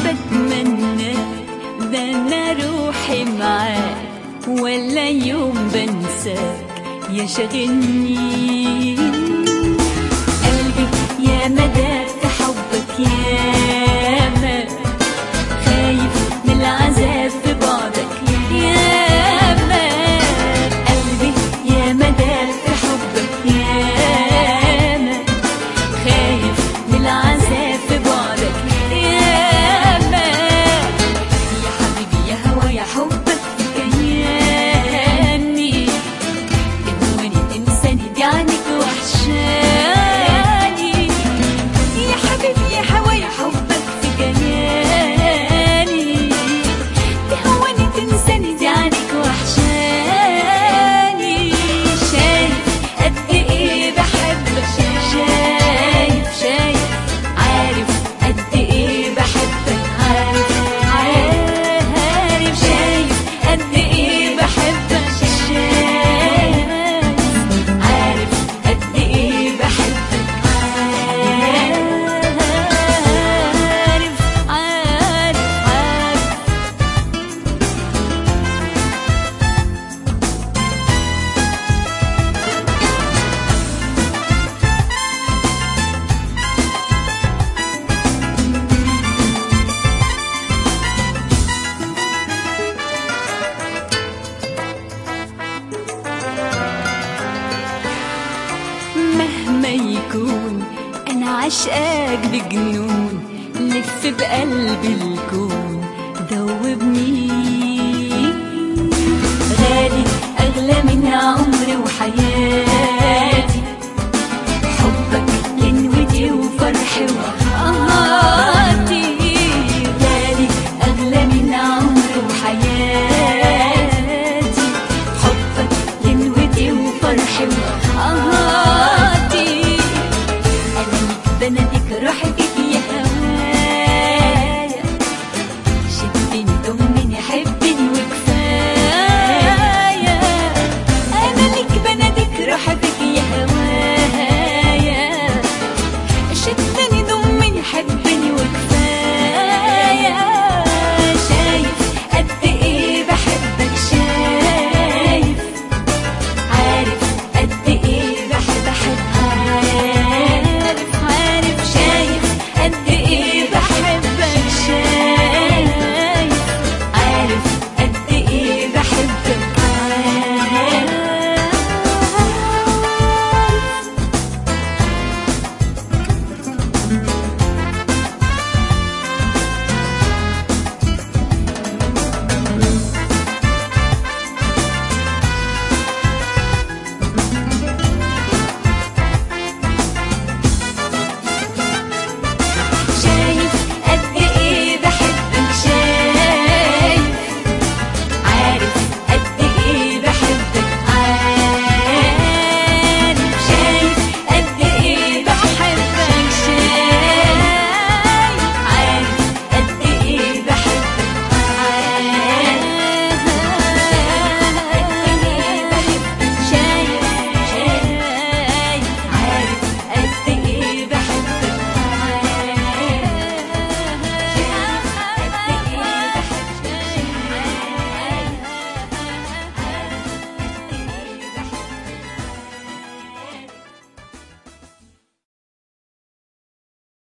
بتمنى ده انا روحي معاك، ولا يوم بنساك يشغلني. قلبي يا مدى في حبك ياما، خايف من العذاب في بعدك ياما. قلبي يا مدى في حبك ياما، خايف من العذاب في بعدك ياما. يا حبيبي يا هوا يا حبك كياني، تهواني تنساني دي عنك وحشاني. يا حبيبي يا هوا يا حبك كياني، تهواني تنساني دي عنك وحشاني. شايف قد ايه بحبك، شايف شايف عارف قد ايه بحبك، عارف عارف شايف قد ايه بحبك، شايف عارف قد ايه بحبك، عارف عارف عارف. مهما يكون أنا عشقاك بجنون، لف بقلبي الكون دوبني. غالي أغلى من عمري وحياتي، حبك لنوتي وفرحي